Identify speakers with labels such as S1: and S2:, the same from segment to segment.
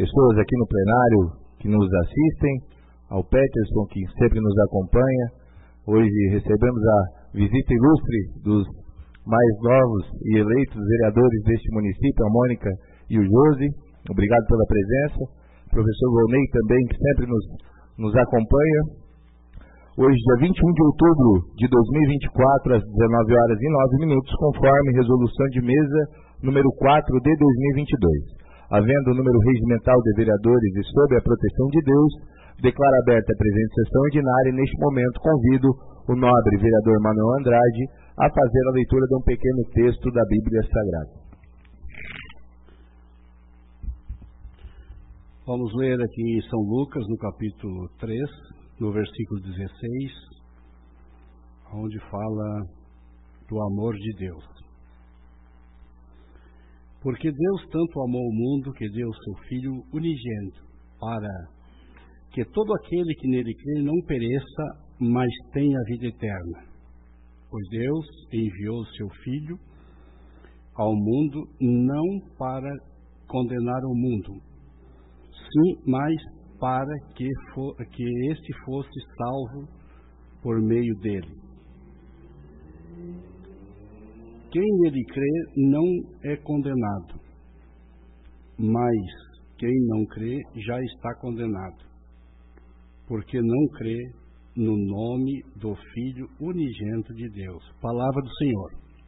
S1: pessoas aqui no plenário que nos assistem, ao Peterson, que sempre nos acompanha. Hoje recebemos a visita ilustre dos mais novos e eleitos vereadores deste município, a Mônica e o Josi. Obrigado pela presença. Professor Volney também, que sempre nos acompanha. Hoje, dia 21 de outubro de 2024, às 19h09, conforme resolução de mesa número 4 de 2022. Havendo o número regimental de vereadores e sob a proteção de Deus, declaro aberta a presente sessão ordinária e, neste momento, convido o nobre vereador Manuel Andrade a fazer a leitura de um pequeno texto da Bíblia Sagrada.
S2: Vamos ler aqui em São Lucas, no capítulo 3, no versículo 16, onde fala do amor de Deus. Porque Deus tanto amou o mundo que deu seu Filho unigênito, para que todo aquele que nele crê não pereça, mas tenha vida eterna. Pois Deus enviou seu Filho ao mundo não para condenar o mundo, sim, mas para que este fosse salvo por meio dele. Quem nele crê não é condenado, mas quem não crê já está condenado, porque não crê no nome do Filho unigênito de Deus. Palavra do Senhor.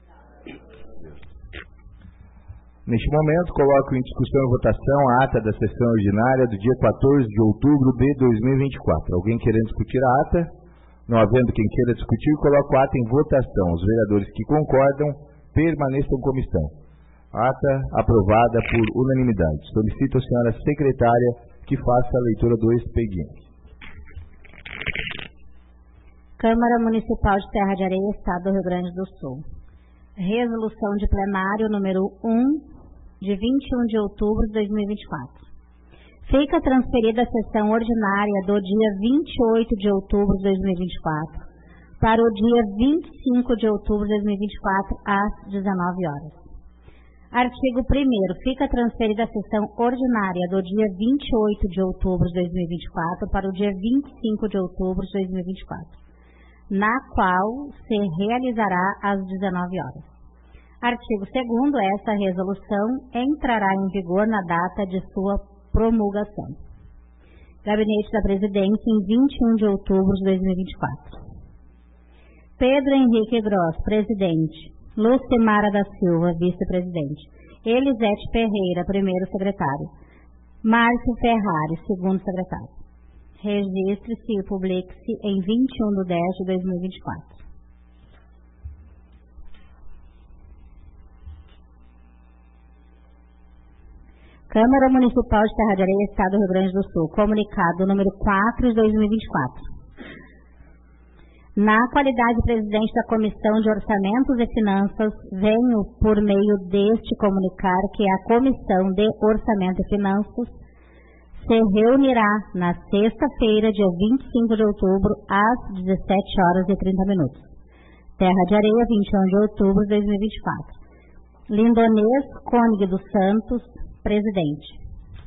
S1: Neste momento, coloco em discussão e votação a ata da sessão ordinária do dia 14 de outubro de 2024. Alguém querendo discutir a ata? Não havendo quem queira discutir, coloco a ata em votação. Os vereadores que concordam permaneçam como estão. Ata aprovada por unanimidade. Solicito a senhora secretária que faça a leitura do expediente.
S3: Câmara Municipal de Terra de Areia, Estado do Rio Grande do Sul. Resolução de plenário número 1, de 21 de outubro de 2024. Fica transferida a sessão ordinária do dia 28 de outubro de 2024 para o dia 25 de outubro de 2024, às 19 horas. Artigo 1º. Fica transferida a sessão ordinária do dia 28 de outubro de 2024 para o dia 25 de outubro de 2024. Na qual se realizará às 19 horas. Artigo 2º. Esta resolução entrará em vigor na data de sua promulgação. Gabinete da Presidência, em 21 de outubro de 2024. Pedro Henrique Gross, presidente. Lucimara da Silva, vice-presidente. Elisete Ferreira, primeiro secretário. Márcio Ferrari, segundo secretário. Registre-se e publique-se em 21 de 10 de 2024. Câmara Municipal de Terra de Areia, Estado do Rio Grande do Sul. Comunicado número 4 de 2024. Na qualidade de presidente da Comissão de Orçamentos e Finanças, venho, por meio deste, comunicar que a Comissão de Orçamento e Finanças se reunirá na sexta-feira, dia 25 de outubro, às 17h30. Terra de Areia, 21 de outubro de 2024. Lindonês Cônigo dos Santos, presidente.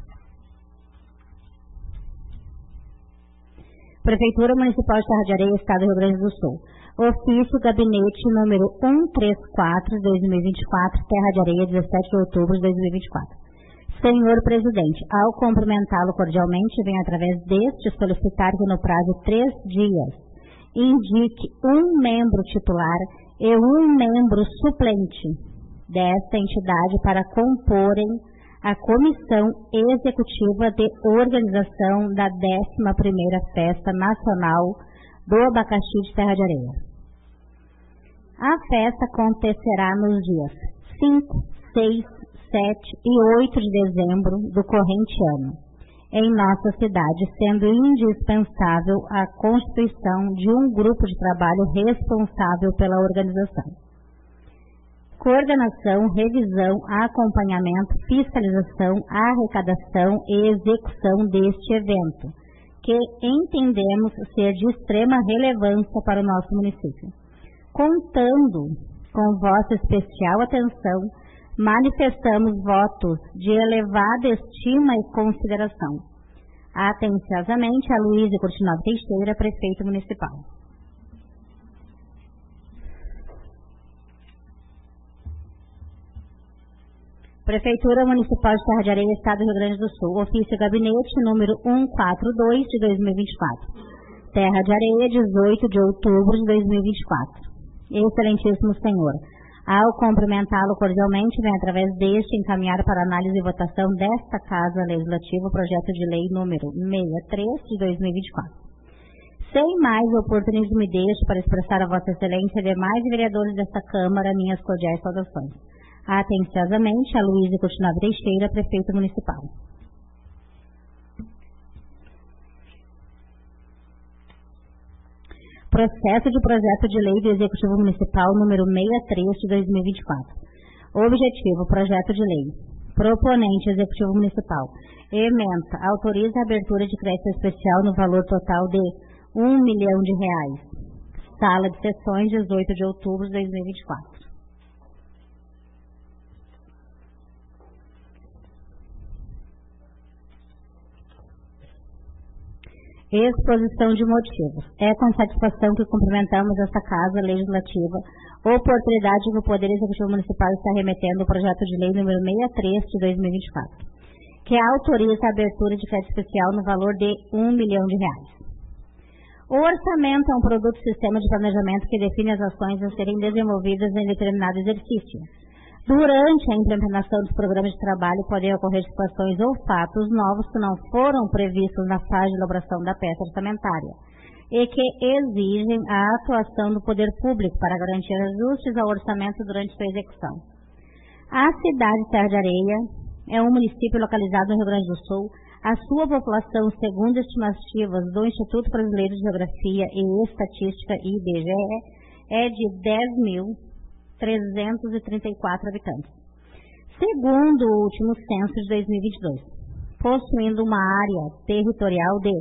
S3: Prefeitura Municipal de Terra de Areia, Estado do Rio Grande do Sul. Ofício Gabinete número 134 de 2024, Terra de Areia, 17 de outubro de 2024. Senhor Presidente, ao cumprimentá-lo cordialmente, venho através deste solicitar que no prazo de 3 dias indique um membro titular e um membro suplente desta entidade para comporem a Comissão Executiva de Organização da 11ª Festa Nacional do Abacaxi de Terra de Areia. A festa acontecerá nos dias 5, 6, 7 e 8 de dezembro do corrente ano, em nossa cidade, sendo indispensável a constituição de um grupo de trabalho responsável pela organização. Coordenação, revisão, acompanhamento, fiscalização, arrecadação e execução deste evento, que entendemos ser de extrema relevância para o nosso município. Contando com vossa especial atenção, manifestamos votos de elevada estima e consideração. Atenciosamente, Aloísio Curtinov Teixeira, Prefeito Municipal. Prefeitura Municipal de Serra de Areia, Estado do Rio Grande do Sul. Ofício Gabinete número 142 de 2024. Terra de Areia, 18 de outubro de 2024. Excelentíssimo Senhor, ao cumprimentá-lo cordialmente, vem através deste encaminhar para análise e votação desta Casa Legislativa o projeto de lei número 63 de 2024. Sem mais oportunismo, me deixo para expressar a Vossa Excelência e demais vereadores desta Câmara minhas cordiais saudações. Atenciosamente, Aloísio Curtinov Teixeira, Prefeito Municipal. Processo de projeto de lei do Executivo Municipal número 63 de 2024. Objetivo, projeto de lei. Proponente, Executivo Municipal. Ementa, autoriza a abertura de crédito especial no valor total de R$1 milhão. Sala de sessões, 18 de outubro de 2024. Exposição de motivos. É com satisfação que cumprimentamos esta Casa Legislativa, oportunidade que o Poder Executivo Municipal está remetendo o projeto de lei número 63 de 2024, que autoriza a abertura de crédito especial no valor de R$1 milhão. O orçamento é um produto do sistema de planejamento que define as ações a serem desenvolvidas em determinado exercício. Durante a implementação dos programas de trabalho, podem ocorrer situações ou fatos novos que não foram previstos na fase de elaboração da peça orçamentária e que exigem a atuação do poder público para garantir ajustes ao orçamento durante sua execução. A cidade de Serra de Areia é um município localizado no Rio Grande do Sul. A sua população, segundo estimativas do Instituto Brasileiro de Geografia e Estatística, IBGE, é de 10.334 habitantes, segundo o último censo de 2022, possuindo uma área territorial de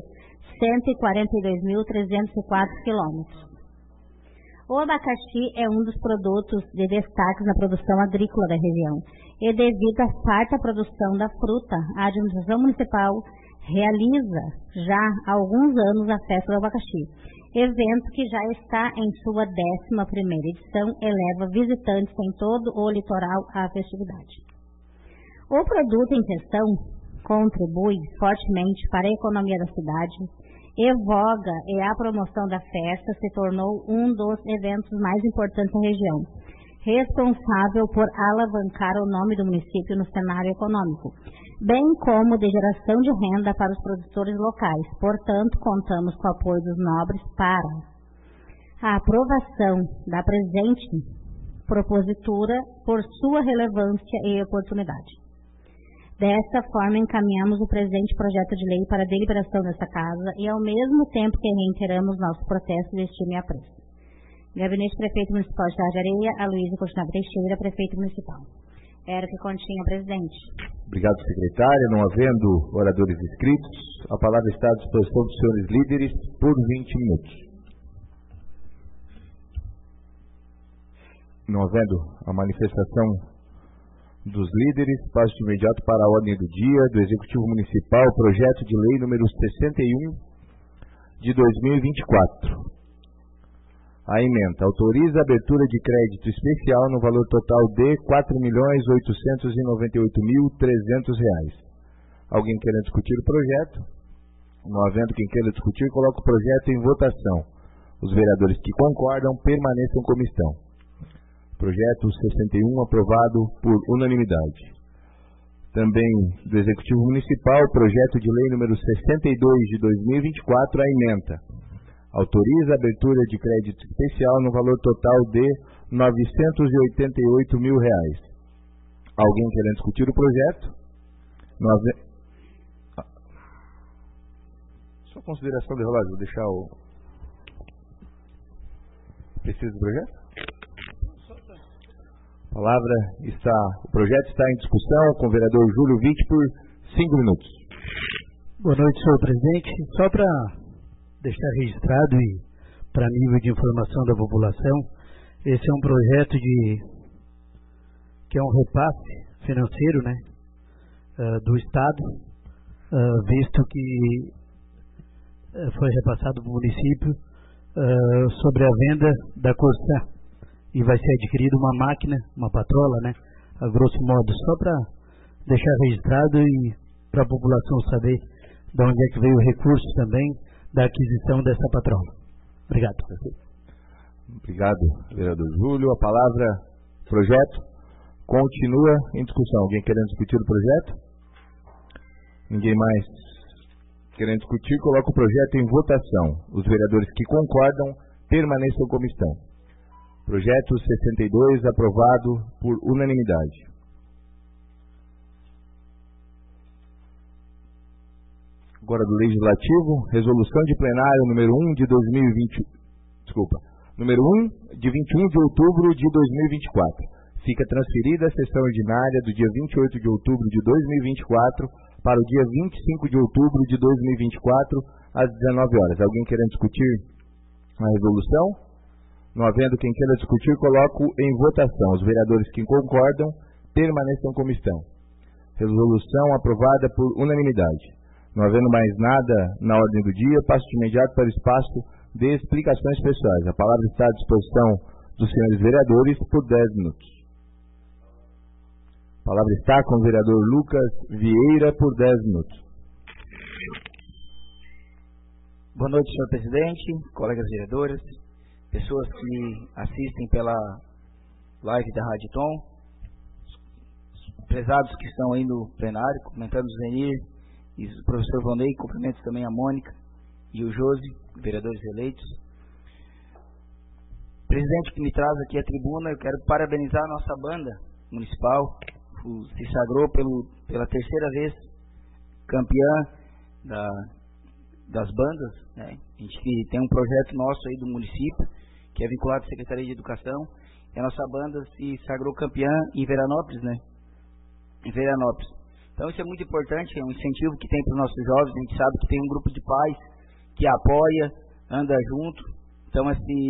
S3: 142.304 quilômetros. O abacaxi é um dos produtos de destaque na produção agrícola da região e, devido à farta produção da fruta, a administração municipal realiza já há alguns anos a Festa do Abacaxi, evento que já está em sua 11ª edição e leva visitantes em todo o litoral à festividade. O produto em questão contribui fortemente para a economia da cidade, voga e a promoção da festa se tornou um dos eventos mais importantes da região, responsável por alavancar o nome do município no cenário econômico, bem como de geração de renda para os produtores locais. Portanto, contamos com o apoio dos nobres para a aprovação da presente propositura por sua relevância e oportunidade. Desta forma, encaminhamos o presente projeto de lei para a deliberação desta Casa e, ao mesmo tempo que reiteramos nosso protesto de estima e apreço. Gabinete Prefeito Municipal de Serra de Areia, Aloísio Curtinov Teixeira, Prefeito Municipal. Era o que continha, presidente.
S1: Obrigado, secretária. Não havendo oradores inscritos, a palavra está à disposição dos senhores líderes por 20 minutos. Não havendo a manifestação dos líderes, passo de imediato para a ordem do dia do Executivo Municipal, projeto de lei número 61 de 2024. A ementa autoriza a abertura de crédito especial no valor total de R$4.898.300. Alguém querendo discutir o projeto? Não havendo quem queira discutir, coloco o projeto em votação. Os vereadores que concordam permaneçam como estão. Projeto 61 aprovado por unanimidade. Também do Executivo Municipal, projeto de lei número 62 de 2024, a ementa autoriza a abertura de crédito especial no valor total de R$988.000. Alguém querendo discutir o projeto? Só consideração de relógio, vou deixar o... Precisa do projeto? O projeto está em discussão com o vereador Júlio Witt por 5 minutos.
S4: Boa noite, senhor presidente. Só para deixar registrado e para nível de informação da população, esse é um projeto que que é um repasse financeiro, né, do Estado, visto que foi repassado para o município sobre a venda da Corsã, e vai ser adquirida uma máquina, uma patrola, né, a grosso modo, só para deixar registrado e para a população saber de onde é que veio o recurso também da aquisição dessa patrola. Obrigado.
S1: Obrigado, vereador Júlio. A palavra, projeto, continua em discussão. Alguém querendo discutir o projeto? Ninguém mais querendo discutir, coloca o projeto em votação. Os vereadores que concordam permaneçam como estão. Projeto 62, aprovado por unanimidade. Agora do Legislativo, resolução de plenário número 1 de 2020, número 1 de 21 de outubro de 2024. Fica transferida a sessão ordinária do dia 28 de outubro de 2024 para o dia 25 de outubro de 2024, às 19 horas. Alguém querendo discutir a resolução? Não havendo quem queira discutir, coloco em votação. Os vereadores que concordam permaneçam como estão. Resolução aprovada por unanimidade. Não havendo mais nada na ordem do dia, passo de imediato para o espaço de explicações pessoais. A palavra está à disposição dos senhores vereadores por 10 minutos. A palavra está com o vereador Lucas Vieira por 10 minutos.
S5: Boa noite, senhor presidente, colegas vereadores, pessoas que assistem pela live da Rádio Tom, os prezados que estão aí no plenário, cumprimentando o Zenir e o professor Vonei, cumprimento também a Mônica e o Josi, vereadores eleitos. Presidente que me traz aqui à tribuna, eu quero parabenizar a nossa banda municipal, se sagrou pela terceira vez campeã das bandas, né? A gente tem um projeto nosso aí do município, que é vinculado à Secretaria de Educação, e a nossa banda se sagrou campeã em Veranópolis, né? Em Veranópolis. Então isso é muito importante, é um incentivo que tem para os nossos jovens. A gente sabe que tem um grupo de pais que apoia, anda junto. Então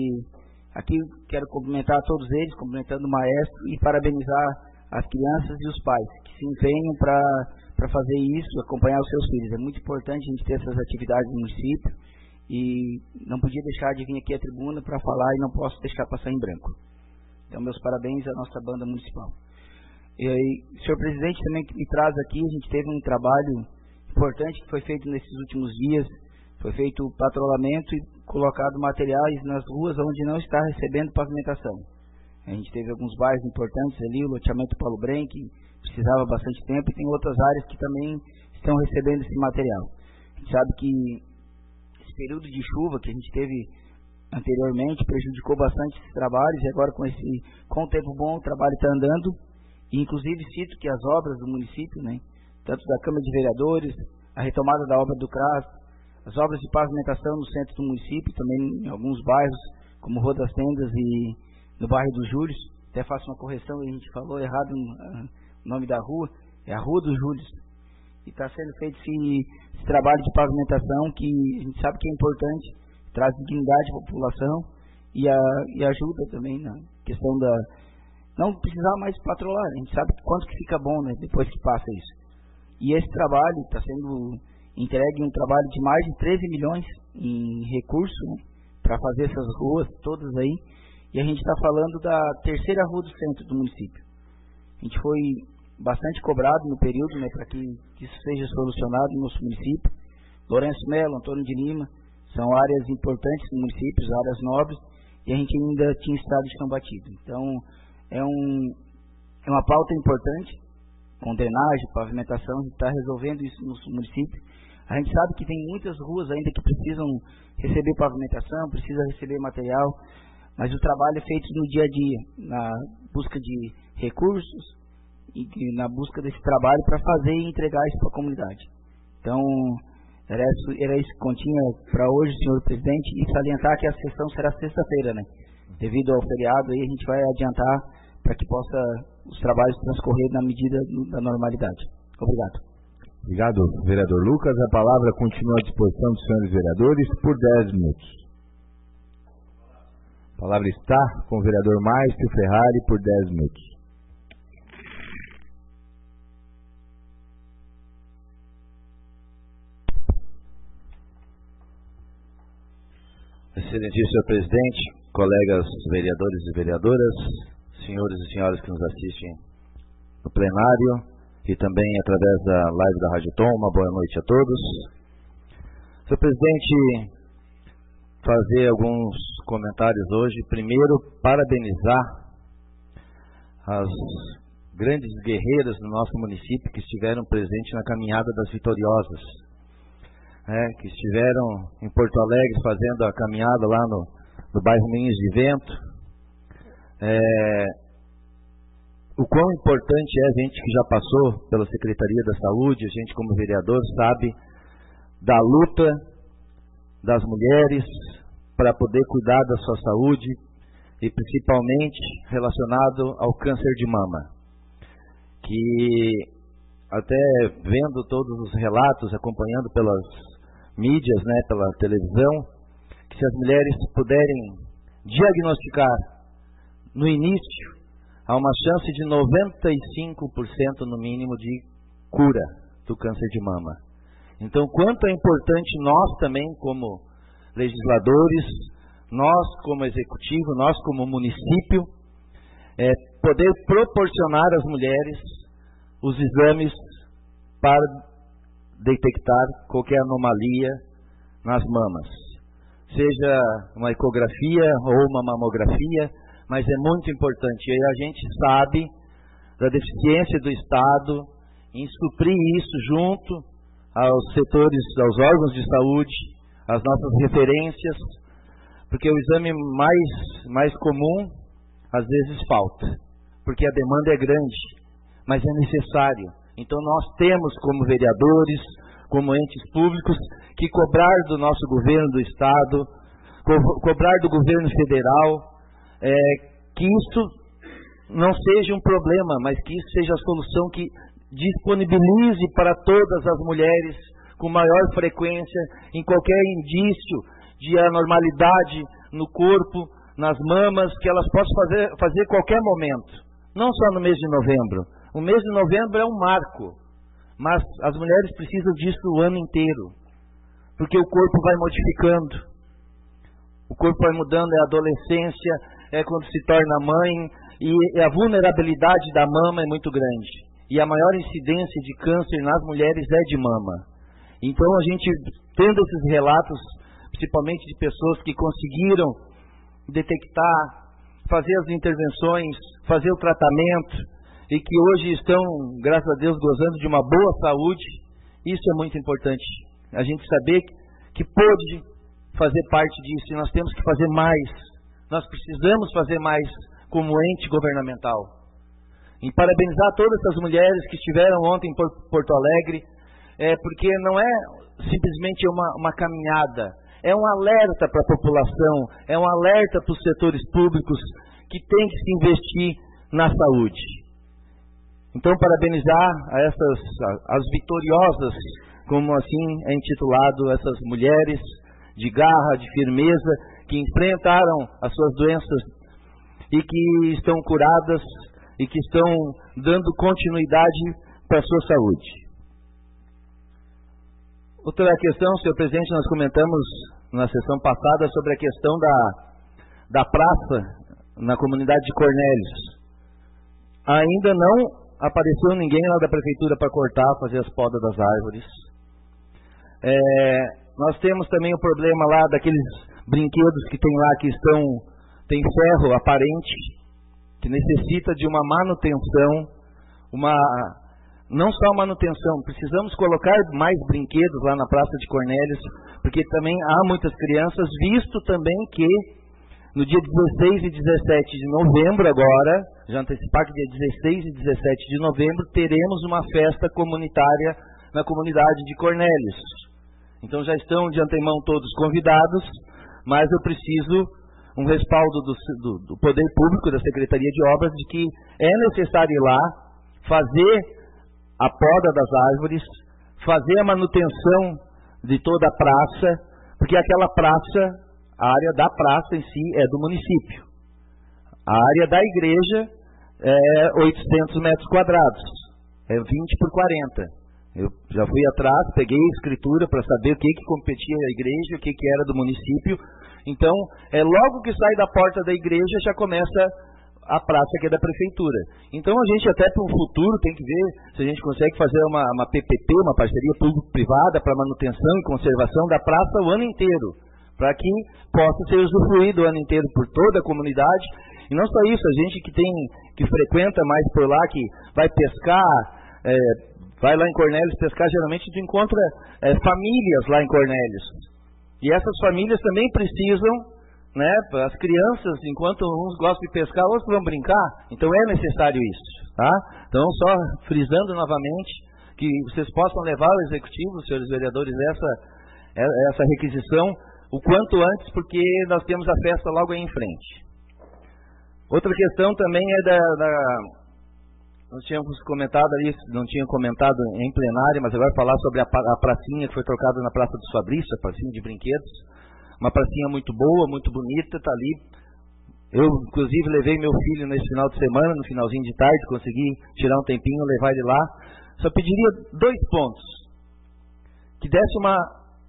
S5: aqui quero cumprimentar a todos eles, cumprimentando o maestro e parabenizar as crianças e os pais que se empenham para fazer isso, acompanhar os seus filhos. É muito importante a gente ter essas atividades no município e não podia deixar de vir aqui à tribuna para falar e não posso deixar passar em branco. Então meus parabéns à nossa banda municipal. E senhor presidente, também que me traz aqui, a gente teve um trabalho importante que foi feito nesses últimos dias. Foi feito o patrulhamento e colocado materiais nas ruas onde não está recebendo pavimentação. A gente teve alguns bairros importantes ali, o loteamento Paulo Brenck, que precisava bastante tempo, e tem outras áreas que também estão recebendo esse material. A gente sabe que esse período de chuva que a gente teve anteriormente prejudicou bastante esses trabalhos, e agora com o tempo bom o trabalho está andando, e inclusive cito que as obras do município, né, tanto da Câmara de Vereadores, a retomada da obra do CRAS, as obras de pavimentação no centro do município, também em alguns bairros, como Rua das Tendas e no bairro dos Júlios. Até faço uma correção, a gente falou errado o nome da rua, é a Rua dos Júlios. E está sendo feito esse trabalho de pavimentação que a gente sabe que é importante, traz dignidade à população e ajuda também na questão da não precisar mais patrolar. A gente sabe quanto que fica bom, né, depois que passa isso. E esse trabalho está sendo entregue, um trabalho de mais de 13 milhões em recursos, né, para fazer essas ruas todas aí. E a gente está falando da terceira rua do centro do município. A gente foi bastante cobrado no período, né, para que isso seja solucionado no nosso município. Lourenço Melo, Antônio de Lima, são áreas importantes no município, áreas nobres, e a gente ainda tinha estado de chão batido. Então, é uma pauta importante, com drenagem, pavimentação, a gente está resolvendo isso no município. A gente sabe que tem muitas ruas ainda que precisam receber pavimentação, precisa receber material, mas o trabalho é feito no dia a dia, na busca de recursos e na busca desse trabalho para fazer e entregar isso para a comunidade. Então, era isso que continha para hoje, senhor presidente, e salientar que a sessão será sexta-feira, né? Devido ao feriado, aí a gente vai adiantar para que possa os trabalhos transcorrer na medida da normalidade. Obrigado.
S1: Obrigado, vereador Lucas. A palavra continua à disposição dos senhores vereadores por 10 minutos. A palavra está com o vereador Márcio Ferrari por 10 minutos. Excelentíssimo senhor presidente, colegas vereadores e vereadoras, senhores e senhoras que nos assistem no plenário e também através da live da Rádio Tom, uma boa noite a todos. Senhor presidente, fazer alguns comentários hoje. Primeiro, parabenizar as grandes guerreiras do nosso município que estiveram presentes na caminhada das vitoriosas, que estiveram em Porto Alegre fazendo a caminhada lá no bairro Moinhos de Vento. O quão importante é a gente que já passou pela Secretaria da Saúde, a gente como vereador sabe da luta das mulheres para poder cuidar da sua saúde e principalmente relacionado ao câncer de mama, que até vendo todos os relatos, acompanhando pelas mídias, pela televisão, que se as mulheres puderem diagnosticar no início, há uma chance de 95% no mínimo de cura do câncer de mama. Então, quanto é importante nós também como legisladores, nós como executivo, nós como município, poder proporcionar às mulheres os exames para detectar qualquer anomalia nas mamas, seja uma ecografia ou uma mamografia, mas é muito importante. E a gente sabe da deficiência do Estado em suprir isso junto aos setores, aos órgãos de saúde, às nossas referências, porque o exame mais comum às vezes falta, porque a demanda é grande, mas é necessário. Então nós temos como vereadores, como entes públicos, que cobrar do nosso governo do Estado, cobrar do governo federal, que isso não seja um problema, mas que isso seja a solução que disponibilize para todas as mulheres com maior frequência, em qualquer indício de anormalidade no corpo, nas mamas, que elas possam fazer a qualquer momento, não só no mês de novembro. O mês de novembro é um marco, mas as mulheres precisam disso o ano inteiro, porque o corpo vai modificando, o corpo vai mudando, é a adolescência, é quando se torna mãe, e a vulnerabilidade da mama é muito grande. E a maior incidência de câncer nas mulheres é de mama. Então a gente, tendo esses relatos, principalmente de pessoas que conseguiram detectar, fazer as intervenções, fazer o tratamento, e que hoje estão, graças a Deus, gozando de uma boa saúde, isso é muito importante. A gente saber que pôde fazer parte disso, e nós temos que fazer mais. Nós precisamos fazer mais como ente governamental. E parabenizar todas essas mulheres que estiveram ontem em Porto Alegre, porque não é simplesmente uma caminhada, é um alerta para a população, é um alerta para os setores públicos que tem que se investir na saúde. Então, parabenizar as vitoriosas, como assim é intitulado, essas mulheres de garra, de firmeza, que enfrentaram as suas doenças e que estão curadas e que estão dando continuidade para a sua saúde. Outra questão, senhor presidente, nós comentamos na sessão passada sobre a questão da praça na comunidade de Cornélios. Ainda não apareceu ninguém lá da prefeitura para cortar, fazer as podas das árvores. Nós temos também o problema lá daqueles brinquedos que tem lá que tem ferro aparente, que necessita de uma manutenção, não só manutenção, precisamos colocar mais brinquedos lá na Praça de Cornélios, porque também há muitas crianças, visto também que no dia 16 e 17 de novembro agora, já antecipar que dia 16 e 17 de novembro, teremos uma festa comunitária na comunidade de Cornélios. Então já estão de antemão todos convidados, mas eu preciso um respaldo do Poder Público, da Secretaria de Obras, de que é necessário ir lá, fazer a poda das árvores, fazer a manutenção de toda a praça, porque aquela praça, a área da praça em si é do município. A área da igreja é 800 metros quadrados, é 20 por 40.
S5: Eu já fui atrás, peguei a escritura para saber o que competia a igreja, o que era do município. Então, logo que sai da porta da igreja, já começa a praça que é da prefeitura. Então, a gente até para o futuro tem que ver se a gente consegue fazer uma PPP, uma parceria público-privada para manutenção e conservação da praça o ano inteiro, para que possa ser usufruído o ano inteiro por toda a comunidade. E não só isso, a gente que frequenta mais por lá, que vai pescar, vai lá em Cornélios pescar, geralmente tu encontra famílias lá em Cornélios. E essas famílias também precisam, né, as crianças, enquanto uns gostam de pescar, outros vão brincar. Então é necessário isso, tá? Então, só frisando novamente, que vocês possam levar ao executivo, senhores vereadores, essa requisição o quanto antes, porque nós temos a festa logo aí em frente. Outra questão também nós tínhamos comentado ali, não tinha comentado em plenário, mas agora falar sobre a pracinha que foi trocada na Praça dos Fabrícios, a pracinha de brinquedos. Uma pracinha muito boa, muito bonita, está ali. Eu, inclusive, levei meu filho nesse final de semana, no finalzinho de tarde, consegui tirar um tempinho, levar ele lá. Só pediria 2 pontos. Que desse uma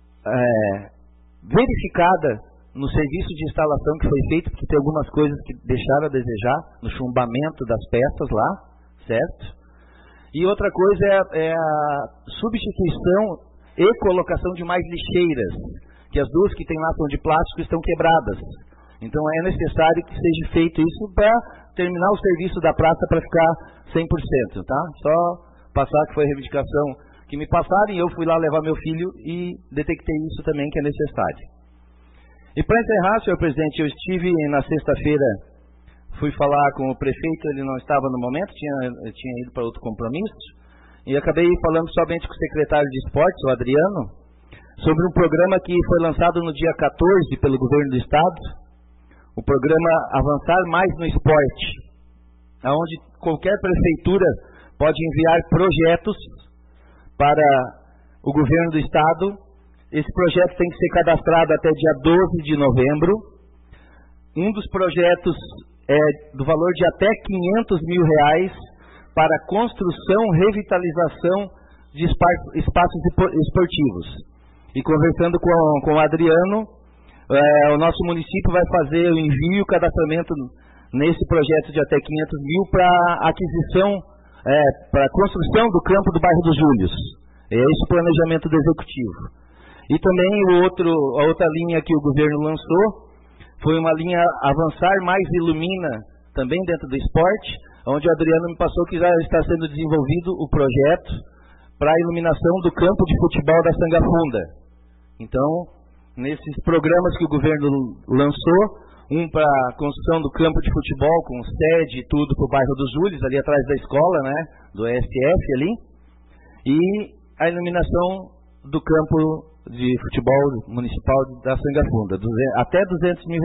S5: verificada no serviço de instalação que foi feito, porque tem algumas coisas que deixaram a desejar no chumbamento das peças lá, certo? E outra coisa é a substituição e colocação de mais lixeiras, que as 2 que tem lá são de plástico estão quebradas. Então é necessário que seja feito isso para terminar o serviço da praça para ficar 100%, tá? Só passar que foi a reivindicação que me passaram e eu fui lá levar meu filho e detectei isso também que é necessário. E para encerrar, senhor presidente, eu estive na sexta-feira, fui falar com o prefeito, ele não estava no momento, tinha ido para outro compromisso, e acabei falando somente com o secretário de esportes, o Adriano, sobre um programa que foi lançado no dia 14 pelo governo do estado, o programa Avançar Mais no Esporte, onde qualquer prefeitura pode enviar projetos para o governo do estado. Esse projeto tem que ser cadastrado até dia 12 de novembro. Um dos projetos é do valor de até R$500 mil para construção, revitalização de espaços esportivos. E conversando com o Adriano, o nosso município vai fazer o envio e o cadastramento nesse projeto de até R$500 mil para aquisição, para a construção do campo do bairro dos Júlios. É esse o planejamento do executivo. E também a outra linha que o governo lançou foi uma linha Avançar Mais Ilumina, também dentro do esporte, onde o Adriano me passou que já está sendo desenvolvido o projeto para a iluminação do campo de futebol da Sangafunda. Então, nesses programas que o governo lançou, um para a construção do campo de futebol, com sede e tudo para o bairro dos Júlios, ali atrás da escola, né, do ESF ali, e a iluminação do campo de futebol municipal da Sangafunda, até R$200 mil.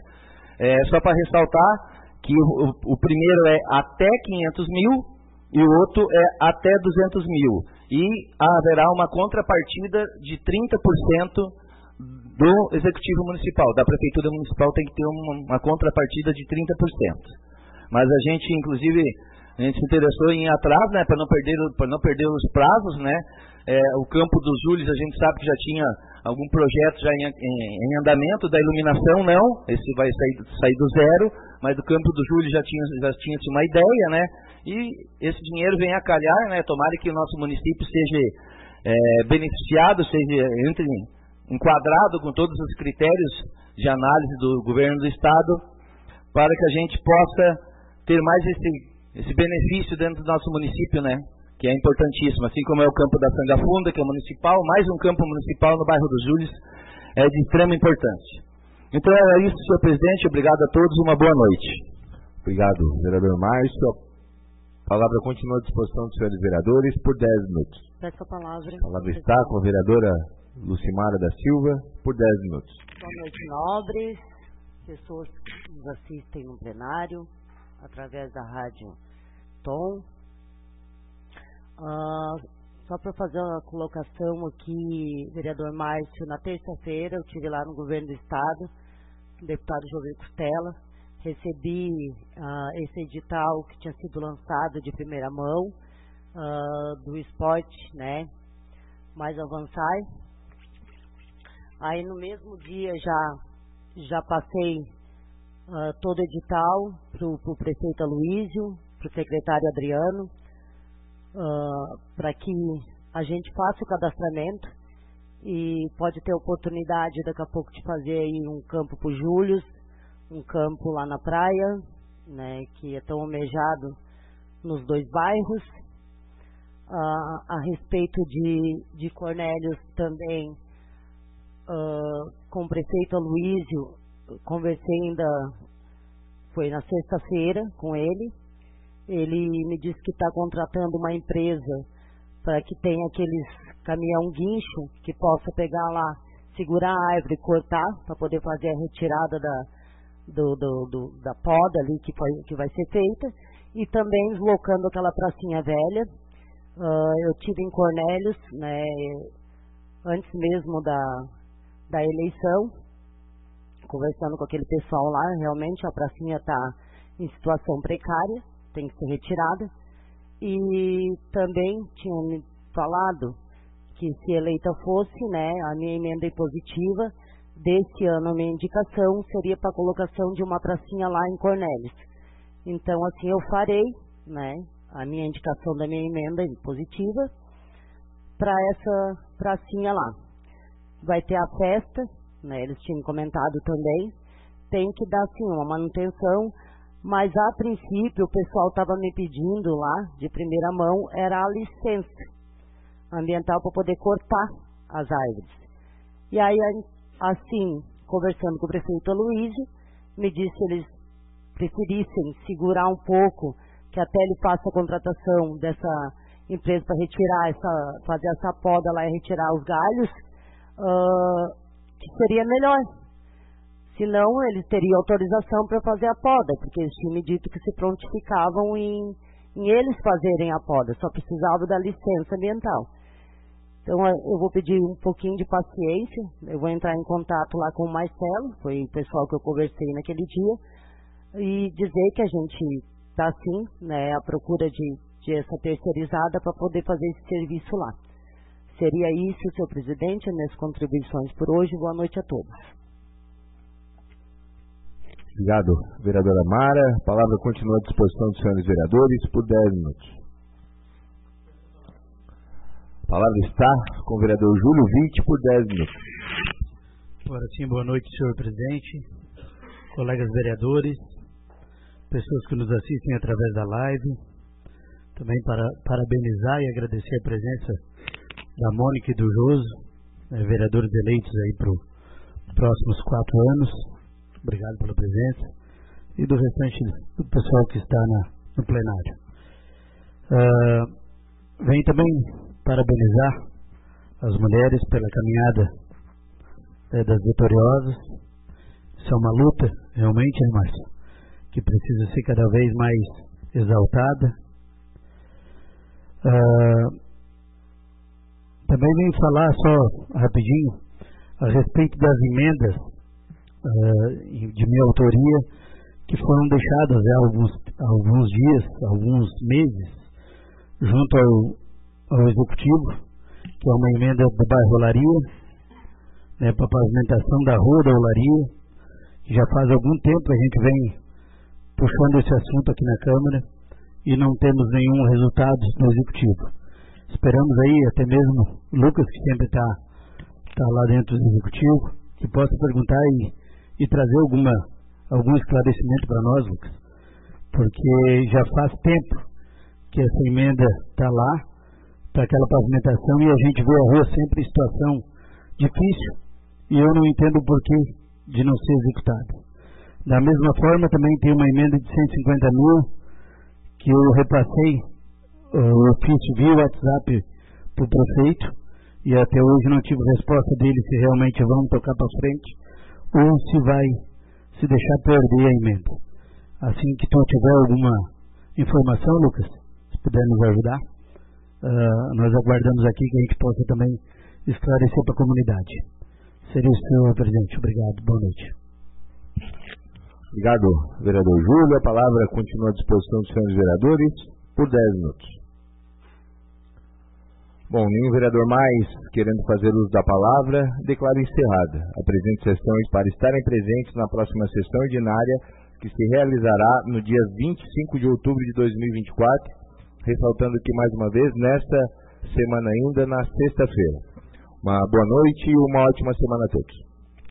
S5: Só para ressaltar que o primeiro é até 500 mil e o outro é até 200 mil. E haverá uma contrapartida de 30% do Executivo Municipal, da Prefeitura Municipal tem que ter uma contrapartida de 30%. Mas a gente, inclusive, a gente se interessou em ir atrás, né, para não perder os prazos, né. O Campo dos Júlios, a gente sabe que já tinha algum projeto já em andamento, da iluminação não, esse vai sair do zero, mas do Campo dos Júlios já tinha-se uma ideia, né, e esse dinheiro vem a calhar, né, tomara que o nosso município seja beneficiado, entre enquadrado com todos os critérios de análise do governo do estado, para que a gente possa ter mais esse benefício dentro do nosso município, né? Que é importantíssimo, assim como é o campo da Sangafunda, que é municipal, mais um campo municipal no bairro dos Júlios, é de extrema importância. Então é isso, senhor presidente, obrigado a todos, uma boa noite.
S1: Obrigado, vereador Márcio. A palavra continua à disposição dos senhores vereadores por 10 minutos.
S6: Peço a palavra.
S1: A palavra está com a vereadora Lucimara da Silva por 10 minutos.
S6: Boa noite, nobres, pessoas que nos assistem no plenário, através da rádio Tom. Só para fazer uma colocação aqui, vereador Márcio, na terça-feira eu estive lá no governo do estado, o deputado Jovem Costela, recebi esse edital que tinha sido lançado de primeira mão, do esporte, né, mais avançar. Aí no mesmo dia já passei todo o edital para o prefeito Aloísio, para o secretário Adriano, para que a gente faça o cadastramento e pode ter oportunidade daqui a pouco de fazer aí um campo para o Július, um campo lá na praia, né, que é tão almejado nos 2 bairros. A respeito de Cornélios também, com o prefeito Aloísio, conversei ainda, foi na sexta-feira com ele. Ele me disse que está contratando uma empresa para que tenha aqueles caminhão guincho que possa pegar lá, segurar a árvore e cortar para poder fazer a retirada da poda ali que vai ser feita, e também deslocando aquela pracinha velha. Eu tive em Cornélios, né, antes mesmo da eleição, conversando com aquele pessoal lá. Realmente a pracinha está em situação precária, tem que ser retirada. E também tinha me falado que, se eleita fosse, né, a minha emenda impositiva desse ano, a minha indicação seria para a colocação de uma pracinha lá em Cornélios. Então, assim, eu farei, né, a minha indicação da minha emenda impositiva para essa pracinha lá. Vai ter a festa, né, eles tinham comentado também, tem que dar, sim, uma manutenção, mas a princípio o pessoal estava me pedindo lá, de primeira mão, era a licença ambiental para poder cortar as árvores. E aí, assim, conversando com o prefeito Aloísio, me disse que eles preferissem segurar um pouco, que até ele faça a contratação dessa empresa para retirar fazer essa poda lá e retirar os galhos, que seria melhor. Senão eles teriam autorização para fazer a poda, porque eles tinham me dito que se prontificavam em eles fazerem a poda, só precisavam da licença ambiental. Então eu vou pedir um pouquinho de paciência, eu vou entrar em contato lá com o Marcelo, foi o pessoal que eu conversei naquele dia, e dizer que a gente está, sim, né, à procura de essa terceirizada para poder fazer esse serviço lá. Seria isso, senhor presidente, as minhas contribuições por hoje. Boa noite a todos.
S1: Obrigado, vereadora Mara. A palavra continua à disposição dos senhores vereadores por 10 minutos. A palavra está com o vereador Júlio Vitti por 10 minutos.
S4: Agora sim, boa noite, senhor presidente, colegas vereadores, pessoas que nos assistem através da live. Também para parabenizar e agradecer a presença da Mônica e do Joso, vereadores eleitos aí para os próximos 4 anos. Obrigado pela presença. E do restante do pessoal que está no plenário. Venho também parabenizar as mulheres pela caminhada das vitoriosas. Isso é uma luta, realmente, né, Márcio, que precisa ser cada vez mais exaltada. Também venho falar só rapidinho a respeito das emendas de minha autoria, que foram deixadas há alguns dias, alguns meses, junto ao Executivo, que é uma emenda do bairro Olaria, né, para a pavimentação da rua da Olaria. Já faz algum tempo a gente vem puxando esse assunto aqui na Câmara e não temos nenhum resultado no Executivo. Esperamos aí, até mesmo o Lucas, que sempre está lá dentro do Executivo, que possa perguntar e trazer algum esclarecimento para nós, Lucas, porque já faz tempo que essa emenda está lá para aquela pavimentação e a gente vê a rua sempre em situação difícil e eu não entendo o porquê de não ser executado. Da mesma forma, também tem uma emenda de 150 mil que eu repassei o ofício via WhatsApp para o prefeito e até hoje não tive resposta dele se realmente vão tocar para frente ou se vai se deixar perder a emenda. Assim que tu tiver alguma informação, Lucas, se puder nos ajudar, nós aguardamos aqui que a gente possa também esclarecer para a comunidade. Seria isso, senhor presidente. Obrigado. Boa noite.
S1: Obrigado, vereador Júlio. A palavra continua à disposição dos senhores vereadores por 10 minutos. Bom, nenhum vereador mais querendo fazer uso da palavra, declaro encerrada a presente sessão e para estarem presentes na próxima sessão ordinária que se realizará no dia 25 de outubro de 2024, ressaltando que mais uma vez nesta semana ainda, na sexta-feira. Uma boa noite e uma ótima semana a todos.